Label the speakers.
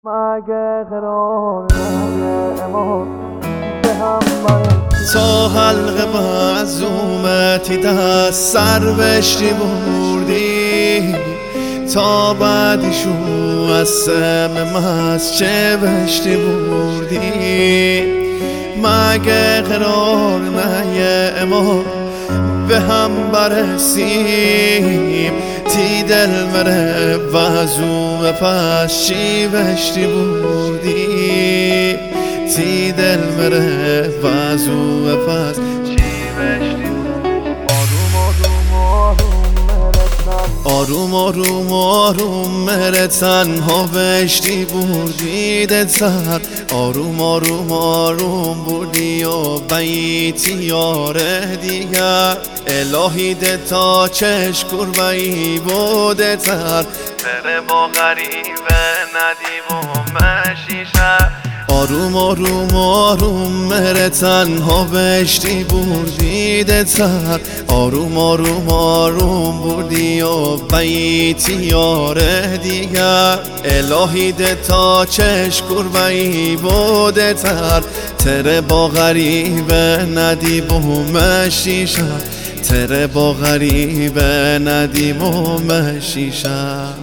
Speaker 1: مگه قرار نگه ما به هم برسی
Speaker 2: تا حلقه معزومتی دست سر بشتی بردی تا بعدیشو از سم مست چه بشتی بردی مگه قرار نگه ما به هم برسیم تی دل مره وزوم پس چی بشتی بردی تی دل مره وزوم پس چی بشتی آروم آروم آروم مره تنها بشتی بردی ده سر آروم آروم آروم بودی و بیتی یاره دیگر الهی ده تا چشکور بایی بوده تر تره با غریبه ندیم و مشیشه آروم آروم آروم مره تنها بشتی بردی ده تر آروم آروم آروم بودی و بیتی یاره دیگر الهی ده تا چشکور بایی بوده تر تره با غریبه ندیم و مشیشه تره با غریبه ندیم و مشیشه